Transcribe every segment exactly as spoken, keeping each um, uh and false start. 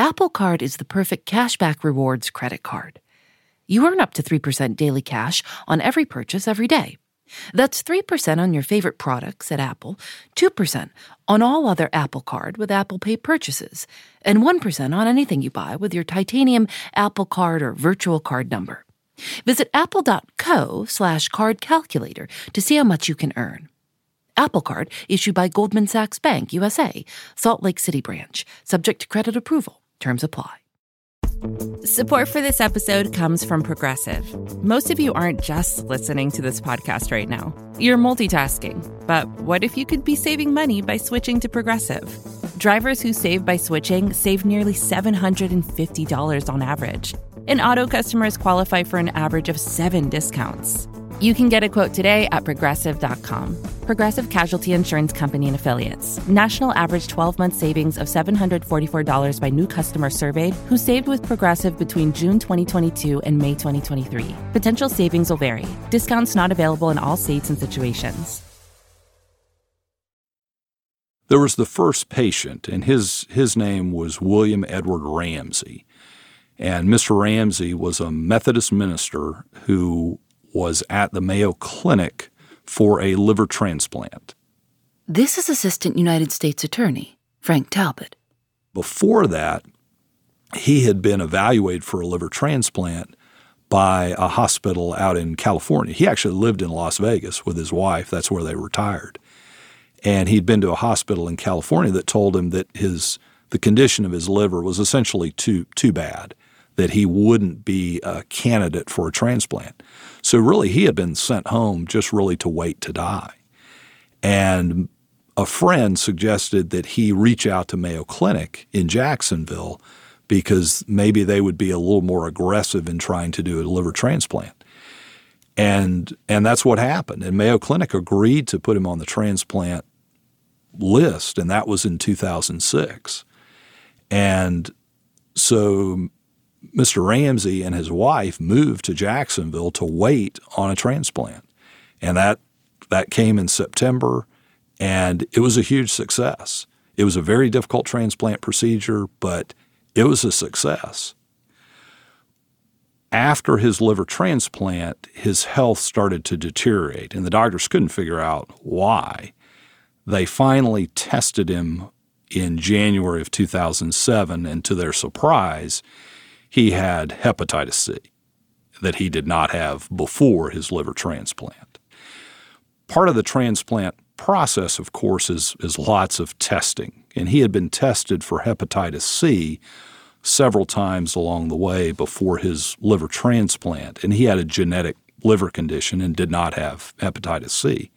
Apple Card is the perfect cashback rewards credit card. You earn up to three percent daily cash on every purchase every day. That's three percent on your favorite products at Apple, two percent on all other Apple Card with Apple Pay purchases, and one percent on anything you buy with your titanium Apple Card or virtual card number. Visit apple.co slash card calculator to see how much you can earn. Apple Card issued by Goldman Sachs Bank, U S A, Salt Lake City branch, subject to credit approval. Terms apply. Support for this episode comes from Progressive. Most of you aren't just listening to this podcast right now. You're multitasking. But what if you could be saving money by switching to Progressive? Drivers who save by switching save nearly seven hundred fifty dollars on average. And auto customers qualify for an average of seven discounts. You can get a quote today at progressive dot com. Progressive Casualty Insurance Company and Affiliates. National average twelve-month savings of seven hundred forty-four dollars by new customers surveyed who saved with Progressive between June twenty twenty-two and May twenty twenty-three. Potential savings will vary. Discounts not available in all states and situations. There was the first patient, and his, his name was William Edward Ramsey. And Mister Ramsey was a Methodist minister who was at the Mayo Clinic for a liver transplant. This is Assistant United States Attorney Frank Talbot. Before that, he had been evaluated for a liver transplant by a hospital out in California. He actually lived in Las Vegas with his wife. That's where they retired. And he'd been to a hospital in California that told him that his the condition of his liver was essentially too too bad, that he wouldn't be a candidate for a transplant. So really, he had been sent home just really to wait to die. And a friend suggested that he reach out to Mayo Clinic in Jacksonville because maybe they would be a little more aggressive in trying to do a liver transplant. And and that's what happened. And Mayo Clinic agreed to put him on the transplant list, and that was in two thousand six. And so Mister Ramsey and his wife moved to Jacksonville to wait on a transplant. And that that came in September, and it was a huge success. It was a very difficult transplant procedure, but it was a success. After his liver transplant, his health started to deteriorate, and the doctors couldn't figure out why. They finally tested him in January of two thousand seven, and to their surprise, he had hepatitis C that he did not have before his liver transplant. Part of the transplant process, of course, is, is lots of testing, and he had been tested for hepatitis C several times along the way before his liver transplant, and he had a genetic liver condition and did not have hepatitis C.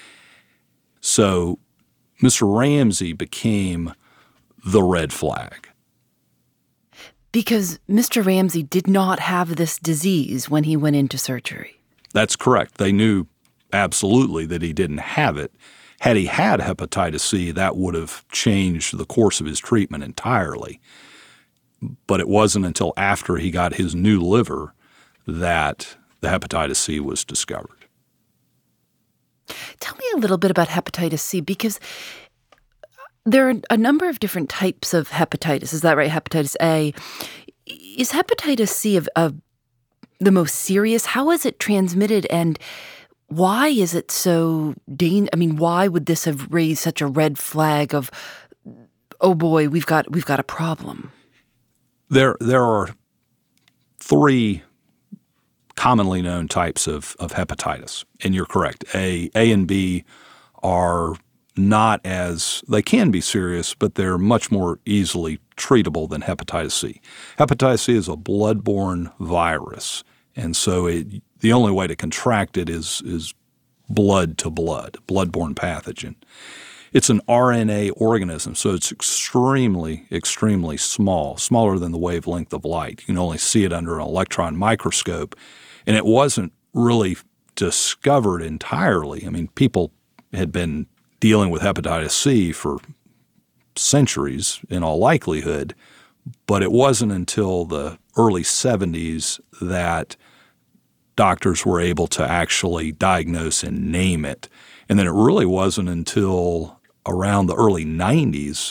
So Mister Ramsey became the red flag. Because Mister Ramsey did not have this disease when he went into surgery. That's correct. They knew absolutely that he didn't have it. Had he had hepatitis C, that would have changed the course of his treatment entirely. But it wasn't until after he got his new liver that the hepatitis C was discovered. Tell me a little bit about hepatitis C, because there are a number of different types of hepatitis. Is that right? Hepatitis A. Is hepatitis C of, of the most serious? How is it transmitted, and why is it so dangerous? I mean, why would this have raised such a red flag of, oh boy, we've got we've got a problem? There, there are three commonly known types of, of hepatitis, and you're correct. A, A and B are not as – they can be serious, but they're much more easily treatable than hepatitis C. Hepatitis C is a blood-borne virus, and so it, the only way to contract it is, is blood to blood, blood-borne pathogen. It's an R N A organism, so it's extremely, extremely small, smaller than the wavelength of light. You can only see it under an electron microscope, and it wasn't really discovered entirely. I mean, people had been dealing with hepatitis C for centuries in all likelihood, but it wasn't until the early seventies that doctors were able to actually diagnose and name it. And then it really wasn't until around the early nineties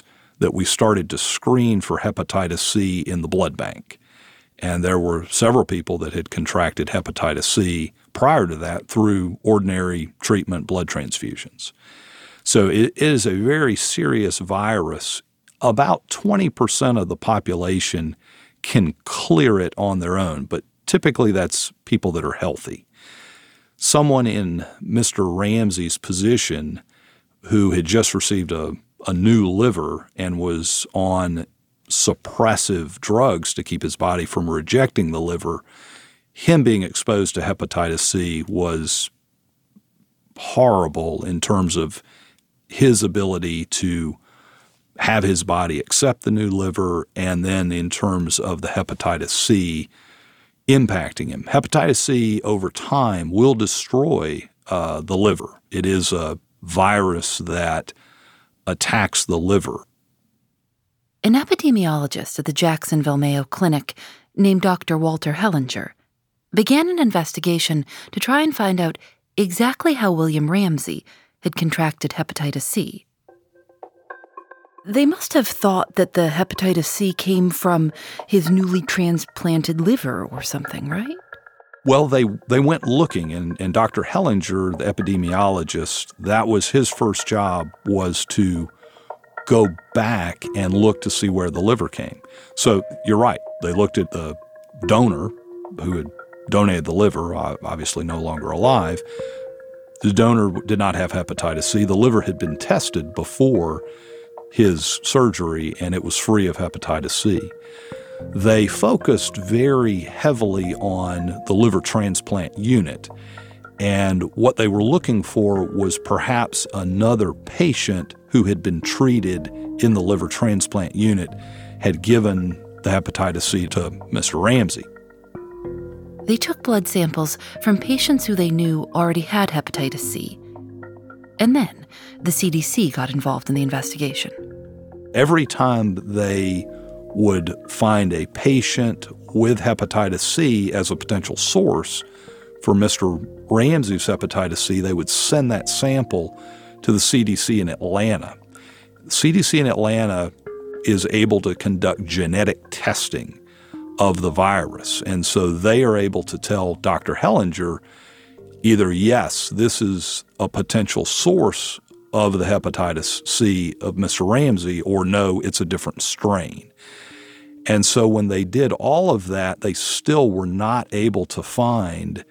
that we started to screen for hepatitis C in the blood bank. And there were several people that had contracted hepatitis C prior to that through ordinary treatment blood transfusions. So it is a very serious virus. About twenty percent of the population can clear it on their own, but typically that's people that are healthy. Someone in Mister Ramsey's position who had just received a, a new liver and was on suppressive drugs to keep his body from rejecting the liver, him being exposed to hepatitis C was horrible in terms of his ability to have his body accept the new liver, and then in terms of the hepatitis C impacting him. Hepatitis C over time will destroy uh, the liver. It is a virus that attacks the liver. An epidemiologist at the Jacksonville Mayo Clinic named Doctor Walter Hellinger began an investigation to try and find out exactly how William Ramsey had contracted hepatitis C. They must have thought that the hepatitis C came from his newly transplanted liver or something, right? Well, they, they went looking, and, and Doctor Hellinger, the epidemiologist, that was his first job, was to go back and look to see where the liver came. So you're right. They looked at the donor who had donated the liver, obviously no longer alive. The donor did not have hepatitis C. The liver had been tested before his surgery, and it was free of hepatitis C. They focused very heavily on the liver transplant unit, and what they were looking for was perhaps another patient who had been treated in the liver transplant unit had given the hepatitis C to Mister Ramsey. They took blood samples from patients who they knew already had hepatitis C. And then the C D C got involved in the investigation. Every time they would find a patient with hepatitis C as a potential source for Mister Ramsey's hepatitis C, they would send that sample to the C D C in Atlanta. The C D C in Atlanta is able to conduct genetic testing of the virus, and so they are able to tell Doctor Hellinger either, yes, this is a potential source of the hepatitis C of Mister Ramsey, or no, it's a different strain. And so when they did all of that, they still were not able to find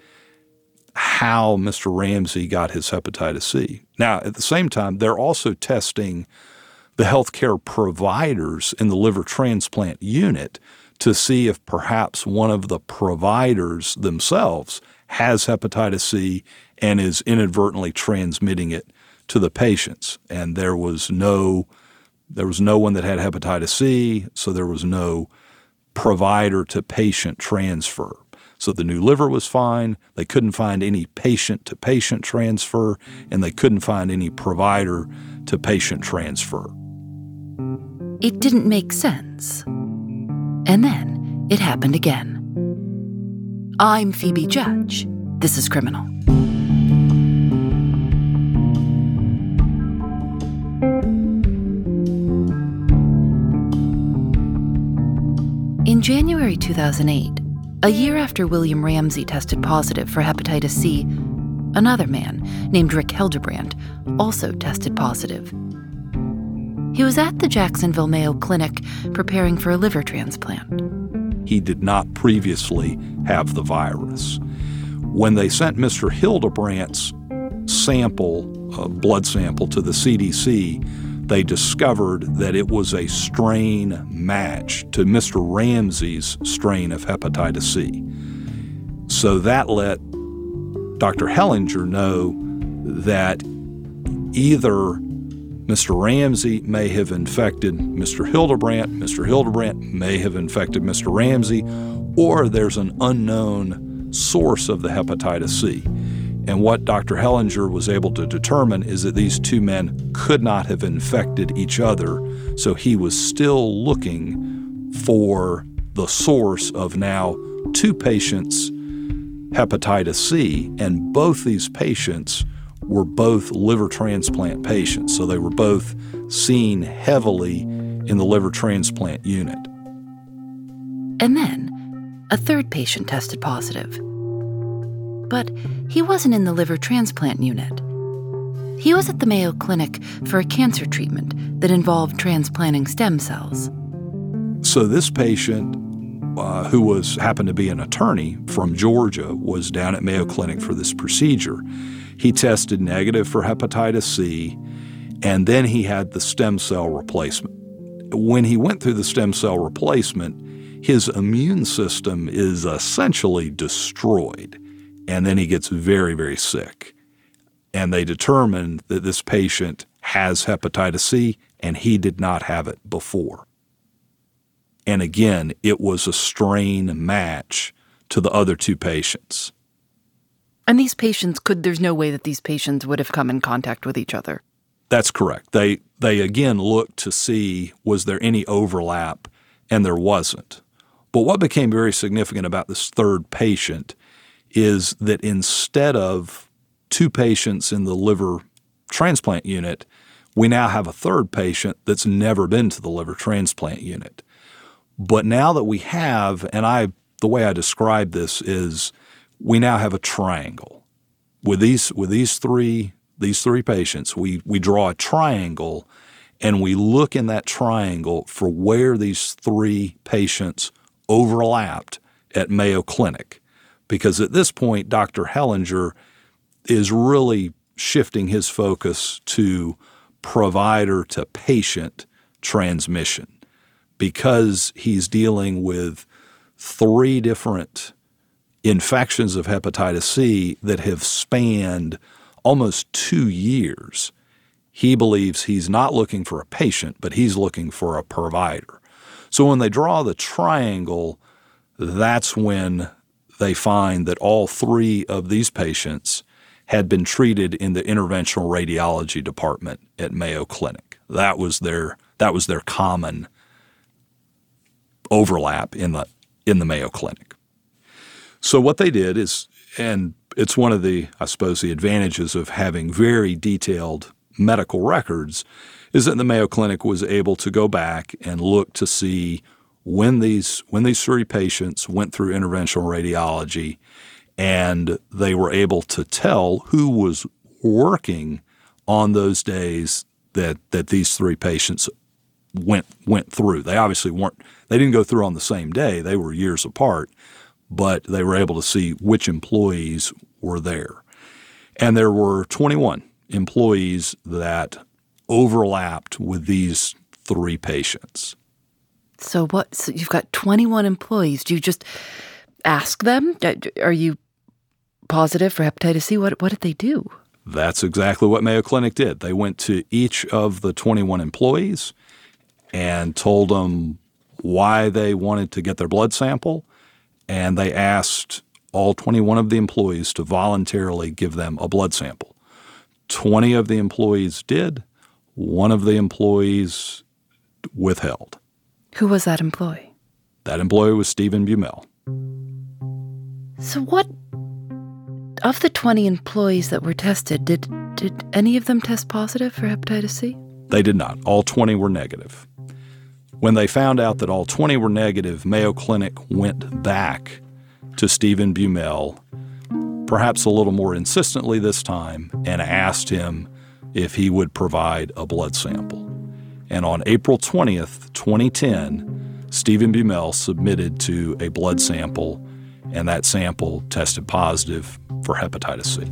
how Mister Ramsey got his hepatitis C. Now, at the same time, they're also testing the healthcare providers in the liver transplant unit to see if perhaps one of the providers themselves has hepatitis C and is inadvertently transmitting it to the patients. And there was no there was no one that had hepatitis C, so there was no provider to patient transfer. So the new liver was fine. They couldn't find any patient to patient transfer, and they couldn't find any provider to patient transfer. It didn't make sense. And then it happened again. I'm Phoebe Judge. This is Criminal. In January two thousand eight, a year after William Ramsey tested positive for hepatitis C, another man named Rick Hildebrandt also tested positive. He was at the Jacksonville Mayo Clinic preparing for a liver transplant. He did not previously have the virus. When they sent Mister Hildebrandt's sample, uh, blood sample, to the C D C, they discovered that it was a strain match to Mister Ramsey's strain of hepatitis C. So that let Doctor Hellinger know that either Mister Ramsey may have infected Mister Hildebrandt, Mister Hildebrandt may have infected Mister Ramsey, or there's an unknown source of the hepatitis C. And what Doctor Hellinger was able to determine is that these two men could not have infected each other, so he was still looking for the source of now two patients' hepatitis C, and both these patients were both liver transplant patients, so they were both seen heavily in the liver transplant unit. And then, a third patient tested positive. But he wasn't in the liver transplant unit. He was at the Mayo Clinic for a cancer treatment that involved transplanting stem cells. So this patient, uh, who was happened to be an attorney from Georgia, was down at Mayo Clinic for this procedure. He tested negative for hepatitis C, and then he had the stem cell replacement. When he went through the stem cell replacement, his immune system is essentially destroyed, and then he gets very, very sick. And they determined that this patient has hepatitis C, and he did not have it before. And again, it was a strain match to the other two patients. And these patients could, there's no way that these patients would have come in contact with each other. That's correct. They, they again looked to see, was there any overlap, and there wasn't. But what became very significant about this third patient is that instead of two patients in the liver transplant unit, we now have a third patient that's never been to the liver transplant unit. But now that we have, and I, the way I describe this is, we now have a triangle. With these, with these three, these three patients, we, we draw a triangle, and we look in that triangle for where these three patients overlapped at Mayo Clinic. Because at this point, Doctor Hellinger is really shifting his focus to provider-to-patient transmission, because he's dealing with three different infections of hepatitis C that have spanned almost two years. He believes he's not looking for a patient, but he's looking for a provider. So when they draw the triangle, that's when they find that all three of these patients had been treated in the interventional radiology department at Mayo Clinic. That was their that was their common overlap in the in the Mayo Clinic. So what they did is, and it's one of the, I suppose, the advantages of having very detailed medical records, is that the Mayo Clinic was able to go back and look to see when these when these three patients went through interventional radiology, and they were able to tell who was working on those days that that these three patients went went through. They obviously weren't they didn't go through on the same day. They were years apart, but they were able to see which employees were there. And there were twenty-one employees that overlapped with these three patients. So what? So you've got twenty-one employees. Do you just ask them? Are you positive for hepatitis C? What what did they do? That's exactly what Mayo Clinic did. They went to each of the twenty-one employees and told them why they wanted to get their blood sample, and they asked all twenty-one of the employees to voluntarily give them a blood sample. twenty of the employees did. One of the employees withheld. Who was that employee? That employee was Stephen Bumel. So what, of the twenty employees that were tested, did did any of them test positive for hepatitis C? They did not. All twenty were negative. When they found out that all twenty were negative, Mayo Clinic went back to Stephen Bumel, perhaps a little more insistently this time, and asked him if he would provide a blood sample. And on April twentieth, twenty ten, Stephen Bumel submitted to a blood sample, and that sample tested positive for hepatitis C.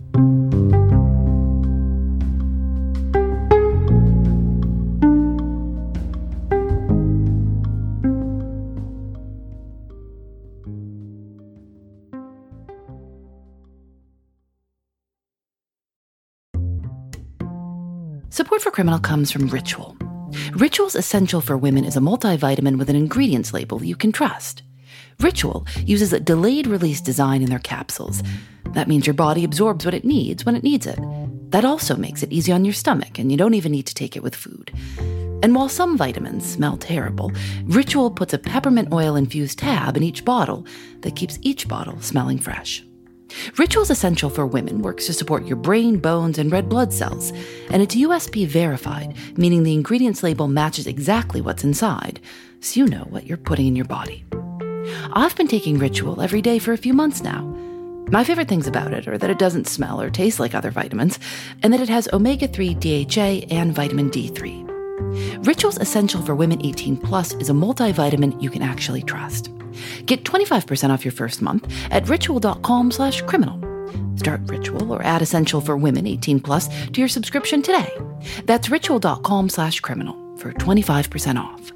Support for Criminal comes from Ritual. Ritual's Essential for Women is a multivitamin with an ingredients label you can trust. Ritual uses a delayed-release design in their capsules. That means your body absorbs what it needs when it needs it. That also makes it easy on your stomach, and you don't even need to take it with food. And while some vitamins smell terrible, Ritual puts a peppermint oil-infused tab in each bottle that keeps each bottle smelling fresh. Rituals Essential for Women works to support your brain, bones, and red blood cells, and it's U S P verified, meaning the ingredients label matches exactly what's inside, so you know what you're putting in your body. I've been taking Ritual every day for a few months now. My favorite things about it are that it doesn't smell or taste like other vitamins, and that it has omega three D H A and vitamin D three. Rituals Essential for Women eighteen plus is a multivitamin you can actually trust. Get twenty-five percent off your first month at ritual.com slash criminal. Start Ritual or add Essential for Women eighteen plus to your subscription today. That's ritual.com slash criminal for twenty-five percent off.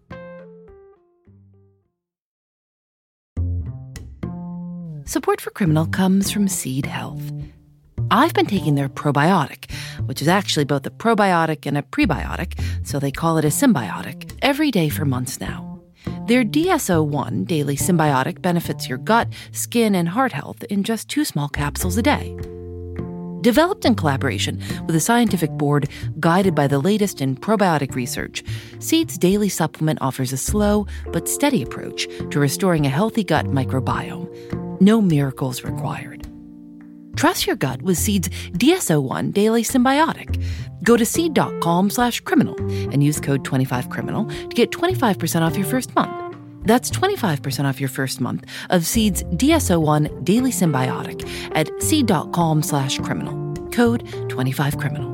Support for Criminal comes from Seed Health. I've been taking their probiotic, which is actually both a probiotic and a prebiotic, so they call it a symbiotic, every day for months now. Their D S O one Daily Symbiotic benefits your gut, skin, and heart health in just two small capsules a day. Developed in collaboration with a scientific board guided by the latest in probiotic research, Seed's daily supplement offers a slow but steady approach to restoring a healthy gut microbiome. No miracles required. Trust your gut with Seed's D S O one Daily Symbiotic. Go to seed.com slash criminal and use code twenty-five criminal to get twenty-five percent off your first month. That's twenty-five percent off your first month of Seed's D S O one Daily Symbiotic at seed.com slash criminal. Code twenty-five criminal.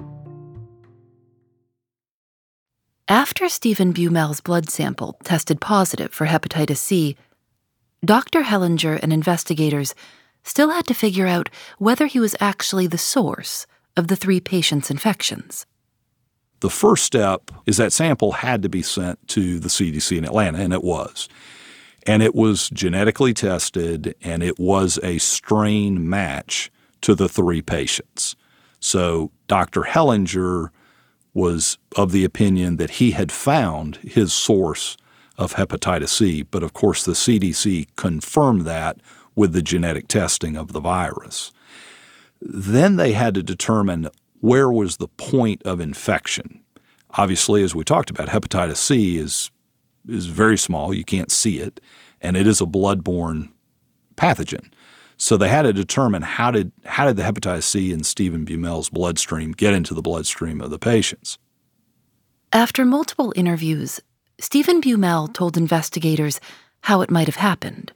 After Stephen Bumel's blood sample tested positive for hepatitis C, Doctor Hellinger and investigators still had to figure out whether he was actually the source of the three patients' infections. The first step is that sample had to be sent to the C D C in Atlanta, and it was. And it was genetically tested, and it was a strain match to the three patients. So Doctor Hellinger was of the opinion that he had found his source of hepatitis C, but of course the C D C confirmed that with the genetic testing of the virus. Then they had to determine where was the point of infection. Obviously, as we talked about, hepatitis C is is very small. You can't see it, and it is a blood-borne pathogen. So they had to determine how did how did the hepatitis C in Stephen Bumel's bloodstream get into the bloodstream of the patients. After multiple interviews, Stephen Bumel told investigators how it might have happened.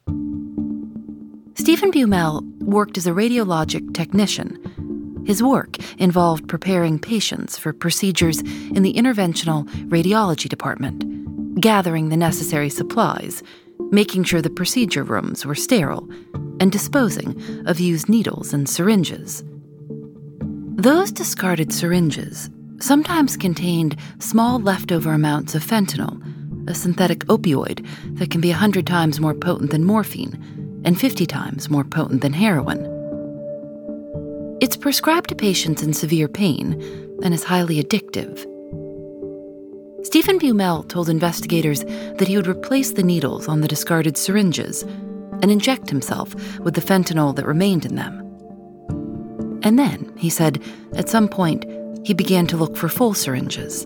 Stephen Bumel worked as a radiologic technician. His work involved preparing patients for procedures in the interventional radiology department, gathering the necessary supplies, making sure the procedure rooms were sterile, and disposing of used needles and syringes. Those discarded syringes sometimes contained small leftover amounts of fentanyl, a synthetic opioid that can be one hundred times more potent than morphine and fifty times more potent than heroin. It's prescribed to patients in severe pain and is highly addictive. Stephen Bumel told investigators that he would replace the needles on the discarded syringes and inject himself with the fentanyl that remained in them. And then, he said, at some point, he began to look for full syringes.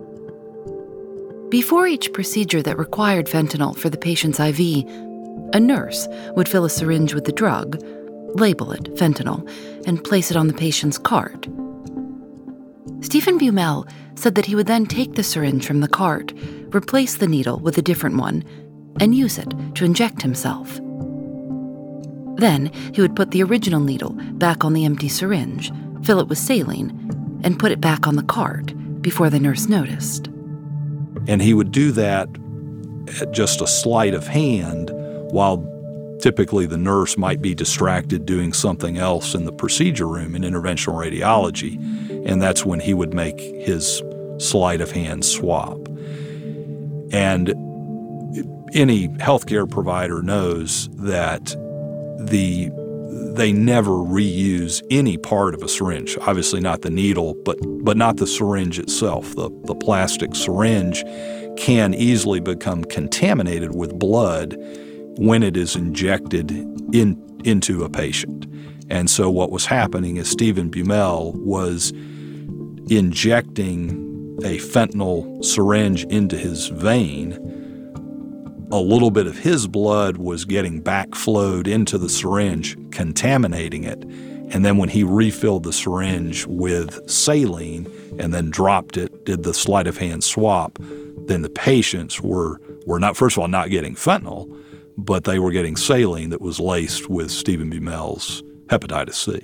Before each procedure that required fentanyl for the patient's I V, a nurse would fill a syringe with the drug, label it fentanyl, and place it on the patient's cart. Stephen Bumel said that he would then take the syringe from the cart, replace the needle with a different one, and use it to inject himself. Then he would put the original needle back on the empty syringe, fill it with saline, and put it back on the cart before the nurse noticed. And he would do that at just a sleight of hand, while typically the nurse might be distracted doing something else in the procedure room in interventional radiology, and that's when he would make his sleight of hand swap. And any healthcare provider knows that the they never reuse any part of a syringe. Obviously not the needle, but but not the syringe itself. The, the plastic syringe can easily become contaminated with blood when it is injected in, into a patient. And so what was happening is Stephen Bumel was injecting a fentanyl syringe into his vein. A little bit of his blood was getting backflowed into the syringe, contaminating it. And then when he refilled the syringe with saline and then dropped it, did the sleight of hand swap, then the patients were, were not, first of all, not getting fentanyl, but they were getting saline that was laced with Stephen Bumel's hepatitis C.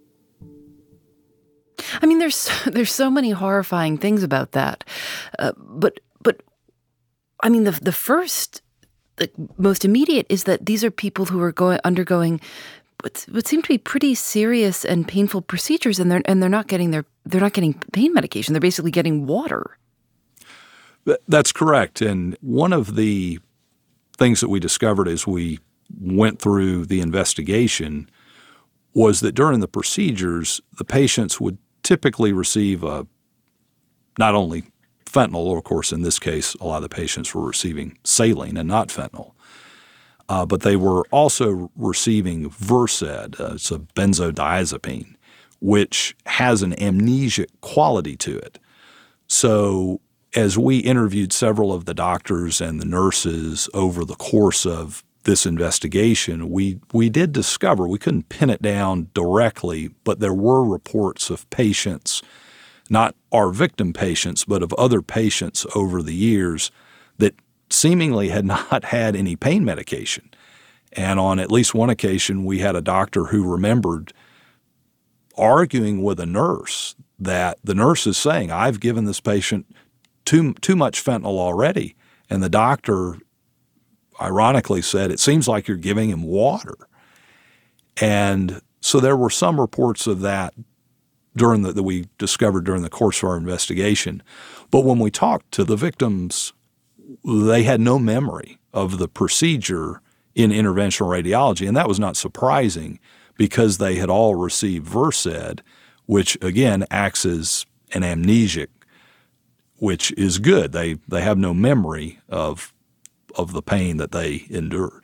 I mean, there's there's so many horrifying things about that, uh, but but I mean, the the first, the most immediate is that these are people who are going undergoing what what seem to be pretty serious and painful procedures, and they're and they're not getting their they're not getting pain medication. They're basically getting water. That's correct. And one of the things that we discovered as we went through the investigation was that during the procedures, the patients would typically receive a, not only fentanyl, or of course in this case a lot of the patients were receiving saline and not fentanyl, uh, but they were also receiving Versed. Uh, it's a benzodiazepine, which has an amnesic quality to it. So as we interviewed several of the doctors and the nurses over the course of this investigation, we we did discover, we couldn't pin it down directly, but there were reports of patients, not our victim patients, but of other patients over the years that seemingly had not had any pain medication. And on at least one occasion, we had a doctor who remembered arguing with a nurse that the nurse is saying, I've given this patient too too much fentanyl already. And the doctor ironically said, it seems like you're giving him water. And so there were some reports of that during the, that we discovered during the course of our investigation. But when we talked to the victims, they had no memory of the procedure in interventional radiology. And that was not surprising because they had all received Versed, which again acts as an amnesic, which is good. They they have no memory of of the pain that they endured.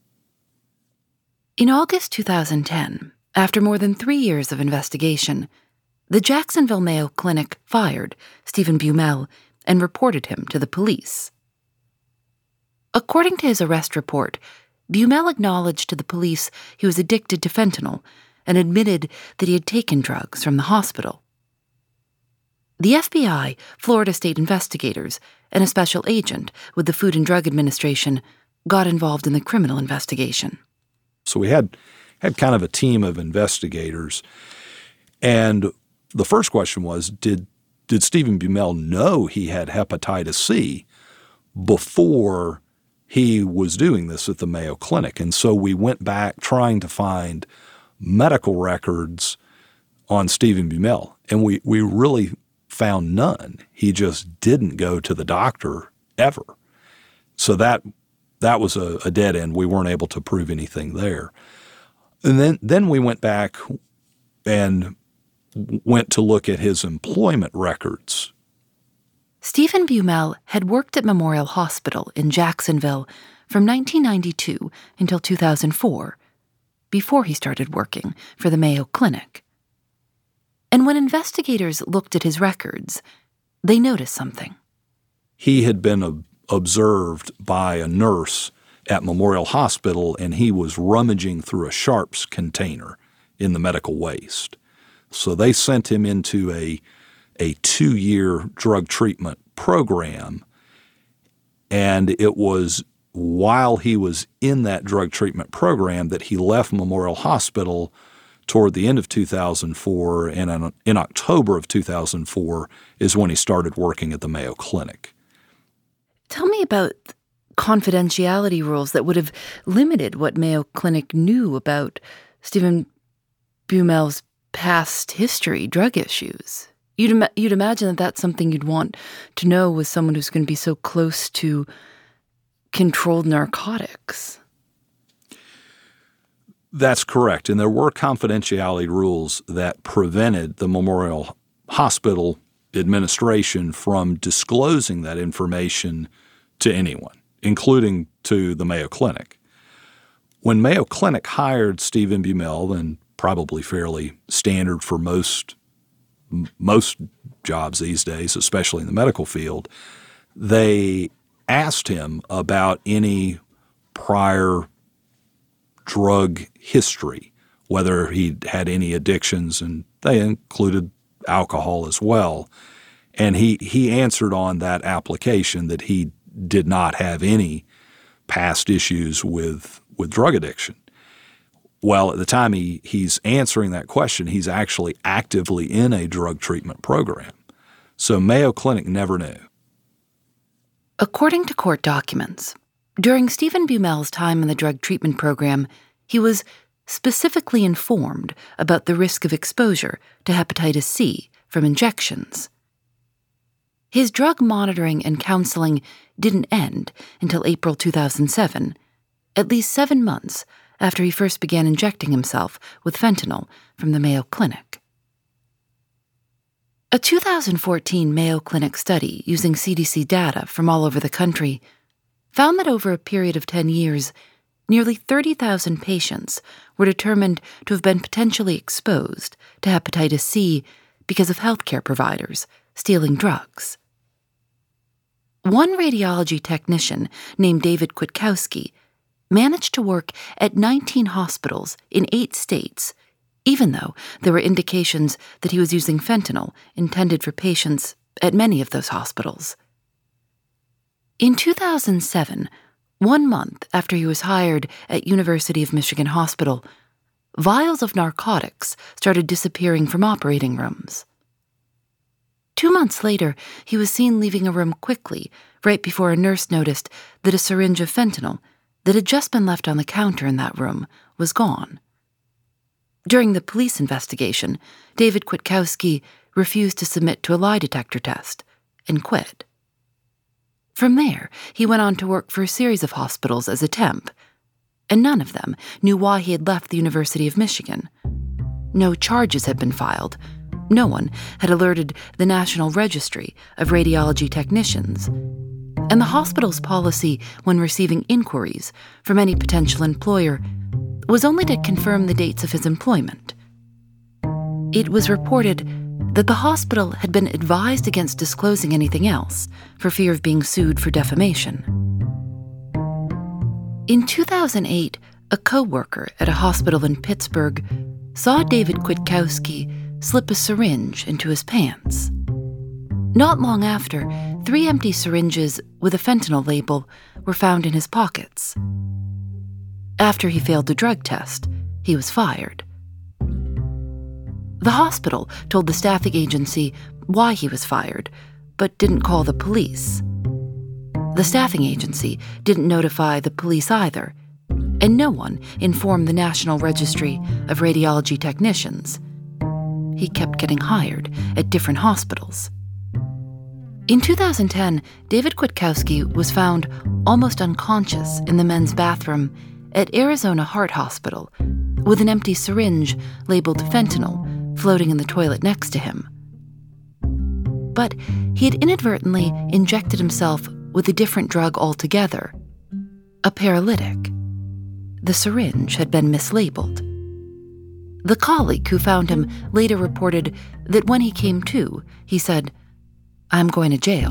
In August two thousand ten, after more than three years of investigation, the Jacksonville Mayo Clinic fired Stephen Bumel and reported him to the police. According to his arrest report, Bumel acknowledged to the police he was addicted to fentanyl and admitted that he had taken drugs from the hospital. The F B I, Florida State investigators, and a special agent with the Food and Drug Administration got involved in the criminal investigation. So we had had kind of a team of investigators, and the first question was, did did Stephen Bumel know he had hepatitis C before he was doing this at the Mayo Clinic? And so we went back trying to find medical records on Stephen Bumel, and we, we really found none. He just didn't go to the doctor ever. So that that was a, a dead end. We weren't able to prove anything there. And then, then we went back and went to look at his employment records. Stephen Bumel had worked at Memorial Hospital in Jacksonville from nineteen ninety-two until two thousand four, before he started working for the Mayo Clinic. And when investigators looked at his records, they noticed something. He had been ob- observed by a nurse at Memorial Hospital, and he was rummaging through a Sharps container in the medical waste. So they sent him into a, a two-year drug treatment program, and it was while he was in that drug treatment program that he left Memorial Hospital toward the end of two thousand four, and in, in October of two thousand four is when he started working at the Mayo Clinic. Tell me about confidentiality rules that would have limited what Mayo Clinic knew about Stephen Bumel's past history, drug issues. You'd, ima- you'd imagine that that's something you'd want to know with someone who's going to be so close to controlled narcotics. That's correct. And there were confidentiality rules that prevented the Memorial Hospital administration from disclosing that information to anyone, including to the Mayo Clinic. When Mayo Clinic hired Stephen Bumel, and probably fairly standard for most most jobs these days, especially in the medical field, they asked him about any prior drug history whether he'd had any addictions, and they included alcohol as well. And he, he answered on that application that he did not have any past issues with, with drug addiction. Well, at the time he, he's answering that question, he's actually actively in a drug treatment program. So Mayo Clinic never knew. According to court documents, during Stephen Bumel's time in the drug treatment program, he was specifically informed about the risk of exposure to hepatitis C from injections. His drug monitoring and counseling didn't end until April two thousand seven, at least seven months after he first began injecting himself with fentanyl from the Mayo Clinic. A two thousand fourteen Mayo Clinic study using C D C data from all over the country found that over a period of ten years, nearly thirty thousand patients were determined to have been potentially exposed to hepatitis C because of healthcare providers stealing drugs. One radiology technician named David Kwiatkowski managed to work at nineteen hospitals in eight states, even though there were indications that he was using fentanyl intended for patients at many of those hospitals. In two thousand seven, one month after he was hired at University of Michigan Hospital, vials of narcotics started disappearing from operating rooms. Two months later, he was seen leaving a room quickly, right before a nurse noticed that a syringe of fentanyl that had just been left on the counter in that room was gone. During the police investigation, David Kwiatkowski refused to submit to a lie detector test and quit. From there, he went on to work for a series of hospitals as a temp, and none of them knew why he had left the University of Michigan. No charges had been filed. No one had alerted the National Registry of Radiology Technicians, and the hospital's policy when receiving inquiries from any potential employer was only to confirm the dates of his employment. It was reported that the hospital had been advised against disclosing anything else for fear of being sued for defamation. In two thousand eight, a co-worker at a hospital in Pittsburgh saw David Kwiatkowski slip a syringe into his pants. Not long after, three empty syringes with a fentanyl label were found in his pockets. After he failed the drug test, he was fired. The hospital told the staffing agency why he was fired, but didn't call the police. The staffing agency didn't notify the police either, and no one informed the National Registry of Radiology Technicians. He kept getting hired at different hospitals. In two thousand ten, David Kwiatkowski was found almost unconscious in the men's bathroom at Arizona Heart Hospital with an empty syringe labeled fentanyl floating in the toilet next to him. But he had inadvertently injected himself with a different drug altogether, a paralytic. The syringe had been mislabeled. The colleague who found him later reported that when he came to, he said, "I'm going to jail."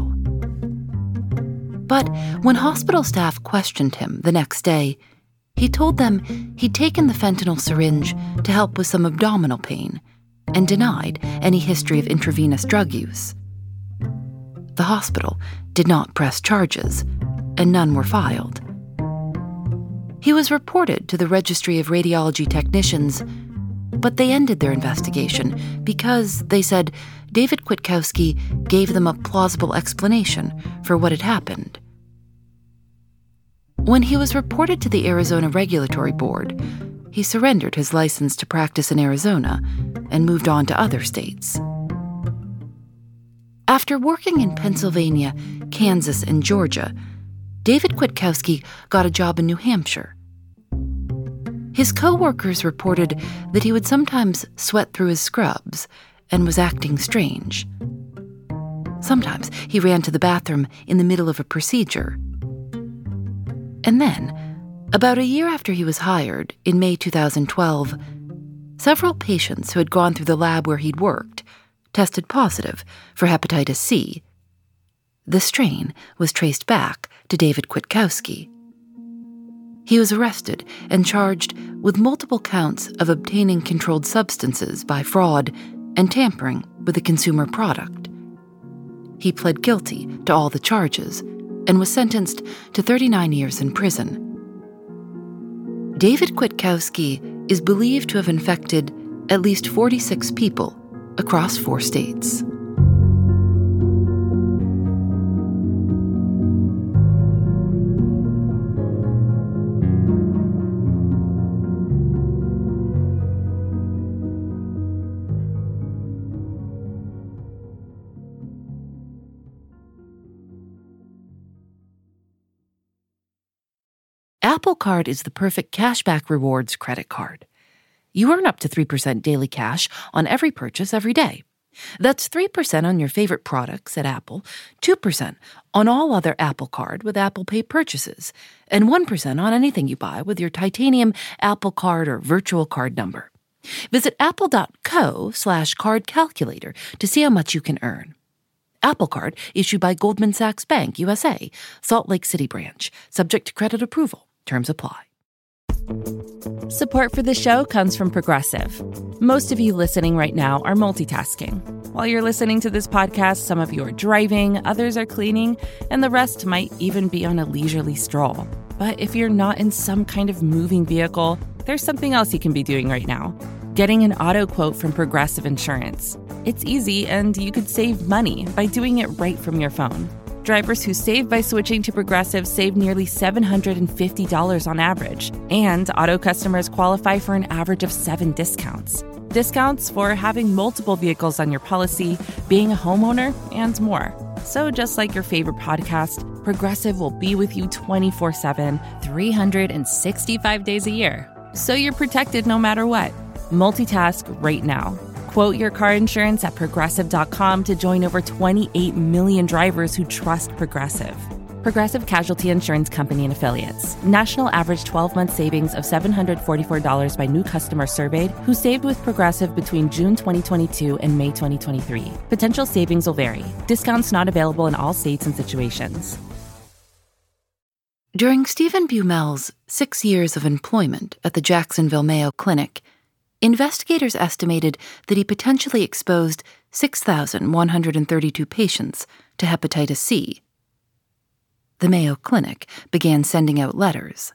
But when hospital staff questioned him the next day, he told them he'd taken the fentanyl syringe to help with some abdominal pain and denied any history of intravenous drug use. The hospital did not press charges, and none were filed. He was reported to the Registry of Radiology Technicians, but they ended their investigation because, they said, David Kwiatkowski gave them a plausible explanation for what had happened. When he was reported to the Arizona Regulatory Board, he surrendered his license to practice in Arizona and moved on to other states. After working in Pennsylvania, Kansas, and Georgia, David Kwiatkowski got a job in New Hampshire. His co-workers reported that he would sometimes sweat through his scrubs and was acting strange. Sometimes he ran to the bathroom in the middle of a procedure. And then, about a year after he was hired, in May two thousand twelve, several patients who had gone through the lab where he'd worked tested positive for hepatitis C. The strain was traced back to David Kwiatkowski. He was arrested and charged with multiple counts of obtaining controlled substances by fraud and tampering with a consumer product. He pled guilty to all the charges and was sentenced to thirty-nine years in prison. David Kwiatkowski is believed to have infected at least forty-six people across four states. Apple Card is the perfect cashback rewards credit card. You earn up to three percent daily cash on every purchase every day. That's three percent on your favorite products at Apple, two percent on all other Apple Card with Apple Pay purchases, and one percent on anything you buy with your titanium Apple Card or virtual card number. Visit apple.co slash card calculator to see how much you can earn. Apple Card issued by Goldman Sachs Bank, U S A, Salt Lake City branch, subject to credit approval. Terms apply. Support for the show comes from Progressive. Most of you listening right now are multitasking. While you're listening to this podcast, some of you are driving, others are cleaning, and the rest might even be on a leisurely stroll. But if you're not in some kind of moving vehicle, there's something else you can be doing right now. Getting an auto quote from Progressive Insurance. It's easy, and you could save money by doing it right from your phone. Drivers who save by switching to Progressive save nearly seven hundred fifty dollars on average, and auto customers qualify for an average of seven discounts. Discounts for having multiple vehicles on your policy, being a homeowner, and more. So just like your favorite podcast, Progressive will be with you twenty-four seven, three hundred sixty-five days a year. So you're protected no matter what. Multitask right now. Quote your car insurance at progressive dot com to join over twenty-eight million drivers who trust Progressive. Progressive Casualty Insurance Company and Affiliates. National average twelve-month savings of seven hundred forty-four dollars by new customers surveyed who saved with Progressive between June twenty twenty-two and May twenty twenty-three. Potential savings will vary. Discounts not available in all states and situations. During Stephen Bumel's six years of employment at the Jacksonville Mayo Clinic, investigators estimated that he potentially exposed six thousand one hundred thirty-two patients to hepatitis C. The Mayo Clinic began sending out letters.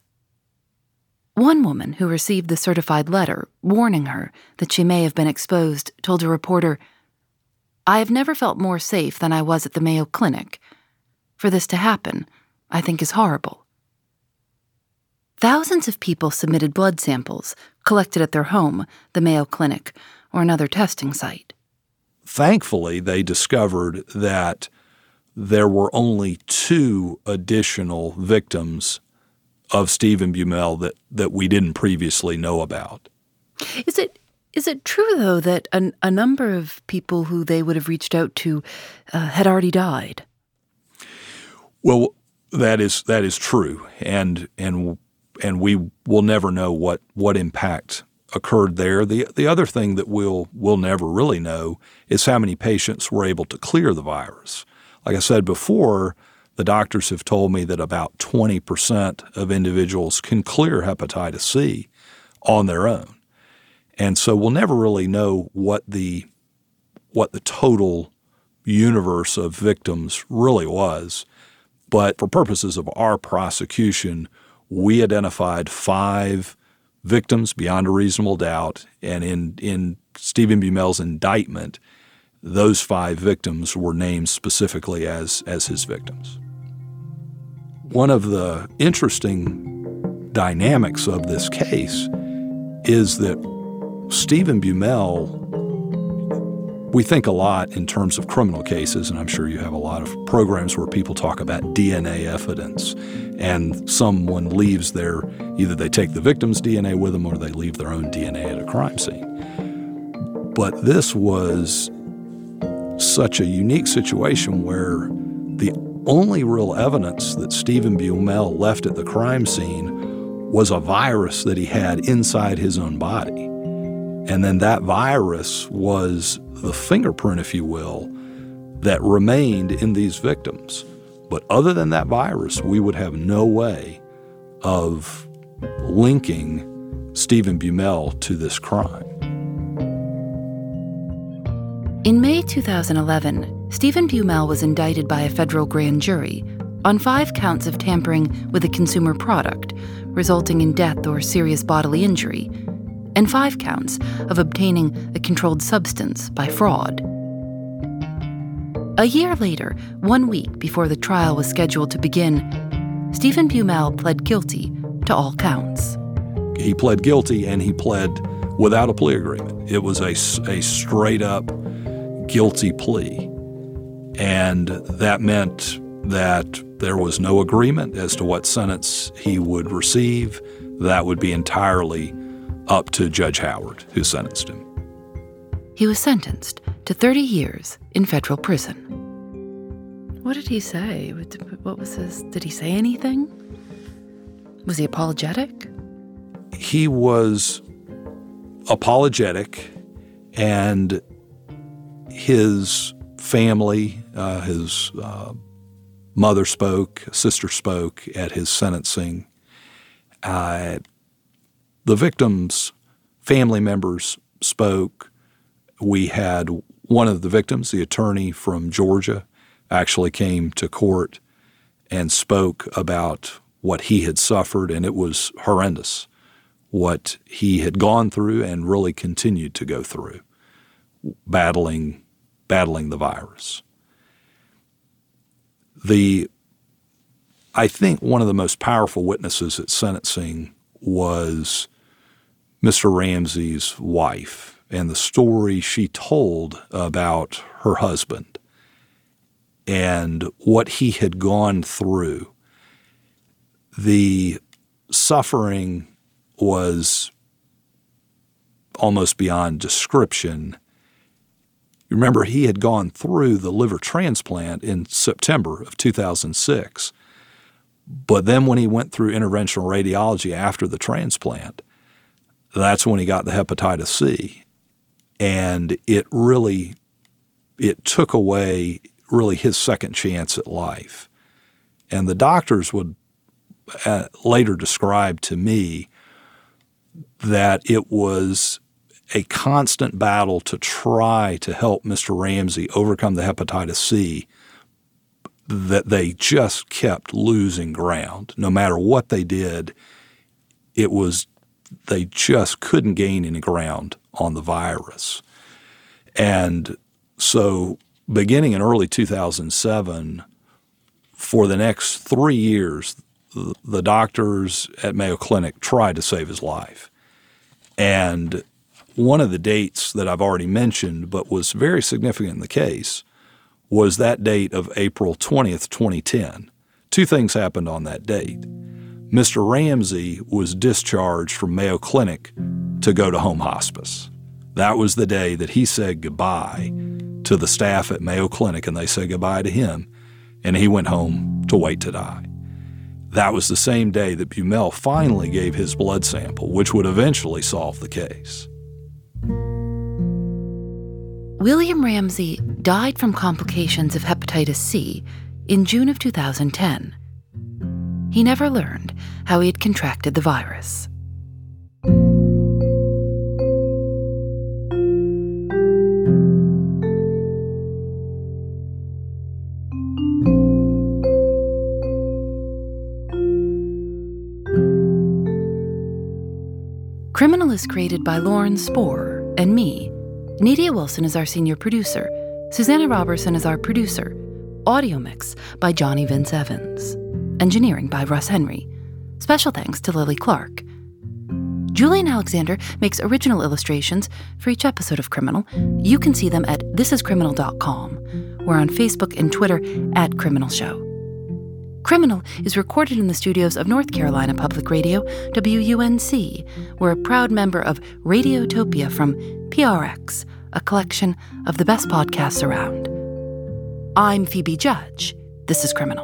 One woman who received the certified letter warning her that she may have been exposed told a reporter, "I have never felt more safe than I was at the Mayo Clinic. For this to happen, I think is horrible." Thousands of people submitted blood samples collected at their home, the Mayo Clinic, or another testing site. Thankfully, they discovered that there were only two additional victims of Stephen Bumel that, that we didn't previously know about. Is it is it true, though, that a, a number of people who they would have reached out to uh, had already died? Well, that is that is true, and and and we will never know what, what impact occurred there. The the other thing that we'll we'll never really know is how many patients were able to clear the virus. Like I said before, the doctors have told me that about twenty percent of individuals can clear hepatitis C on their own. And so we'll never really know what the what the total universe of victims really was. But for purposes of our prosecution, we identified five victims beyond a reasonable doubt, and in, in Stephen Bumel's indictment, those five victims were named specifically as, as his victims. One of the interesting dynamics of this case is that Stephen Bumel, we think a lot in terms of criminal cases, and I'm sure you have a lot of programs where people talk about D N A evidence, and someone leaves their, either they take the victim's D N A with them or they leave their own D N A at a crime scene. But this was such a unique situation where the only real evidence that Stephen Bumel left at the crime scene was a virus that he had inside his own body. And then that virus was the fingerprint, if you will, that remained in these victims. But other than that virus, we would have no way of linking Stephen Bumel to this crime. In May two thousand eleven, Stephen Bumel was indicted by a federal grand jury on five counts of tampering with a consumer product, resulting in death or serious bodily injury, and five counts of obtaining a controlled substance by fraud. A year later, one week before the trial was scheduled to begin, Stephen Bumel pled guilty to all counts. He pled guilty, and he pled without a plea agreement. It was a, a straight-up guilty plea, and that meant that there was no agreement as to what sentence he would receive. That would be entirely up to Judge Howard, who sentenced him. He was sentenced to thirty years in federal prison. What did he say? What was his... Did he say anything? Was he apologetic? He was apologetic, and his family, uh, his uh, mother spoke, sister spoke at his sentencing. Uh, the victims' family members spoke. We had one of the victims, the attorney from Georgia, actually came to court and spoke about what he had suffered, and it was horrendous, what he had gone through and really continued to go through, battling, battling the virus. The, I think one of the most powerful witnesses at sentencing was Mister Ramsey's wife and the story she told about her husband and what he had gone through. The suffering was almost beyond description. You remember, he had gone through the liver transplant in September of two thousand six. But then when he went through interventional radiology after the transplant, that's when he got the hepatitis C. And it really, it took away really his second chance at life. And the doctors would uh, later describe to me that it was a constant battle to try to help Mister Ramsey overcome the hepatitis C, that they just kept losing ground. No matter what they did, it was, they just couldn't gain any ground on the virus. And so beginning in early two thousand seven, for the next three years, the, the doctors at Mayo Clinic tried to save his life. And one of the dates that I've already mentioned, but was very significant in the case, was that date of April twentieth, twenty ten. Two things happened on that date. Mister Ramsey was discharged from Mayo Clinic to go to home hospice. That was the day that he said goodbye to the staff at Mayo Clinic, and they said goodbye to him, and he went home to wait to die. That was the same day that Bumel finally gave his blood sample, which would eventually solve the case. William Ramsey died from complications of hepatitis C in June of two thousand ten. He never learned how he had contracted the virus. Criminal is created by Lauren Spohr and me. Nadia Wilson is our senior producer. Susanna Robertson is our producer. Audio mix by Johnny Vince Evans. Engineering by Russ Henry. Special thanks to Lily Clark. Julian Alexander makes original illustrations for each episode of Criminal. You can see them at this is criminal dot com. We're on Facebook and Twitter at Criminal Show. Criminal is recorded in the studios of North Carolina Public Radio, W U N C. We're a proud member of Radiotopia from P R X, a collection of the best podcasts around. I'm Phoebe Judge. This is Criminal.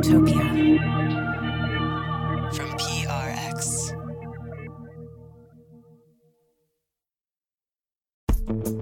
Radiotopia from P R X.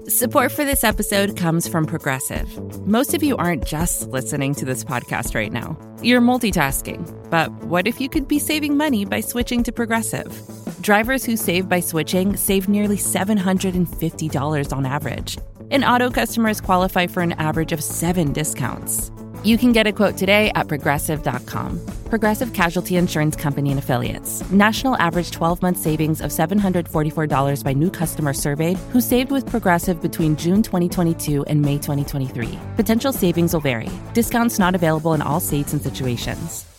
Support for this episode comes from Progressive. Most of you aren't just listening to this podcast right now. You're multitasking. But what if you could be saving money by switching to Progressive? Drivers who save by switching save nearly seven hundred fifty dollars on average. And auto customers qualify for an average of seven discounts. You can get a quote today at progressive dot com. Progressive Casualty Insurance Company and Affiliates. National average twelve-month savings of seven hundred forty-four dollars by new customers surveyed who saved with Progressive between June twenty twenty-two and May twenty twenty-three. Potential savings will vary. Discounts not available in all states and situations.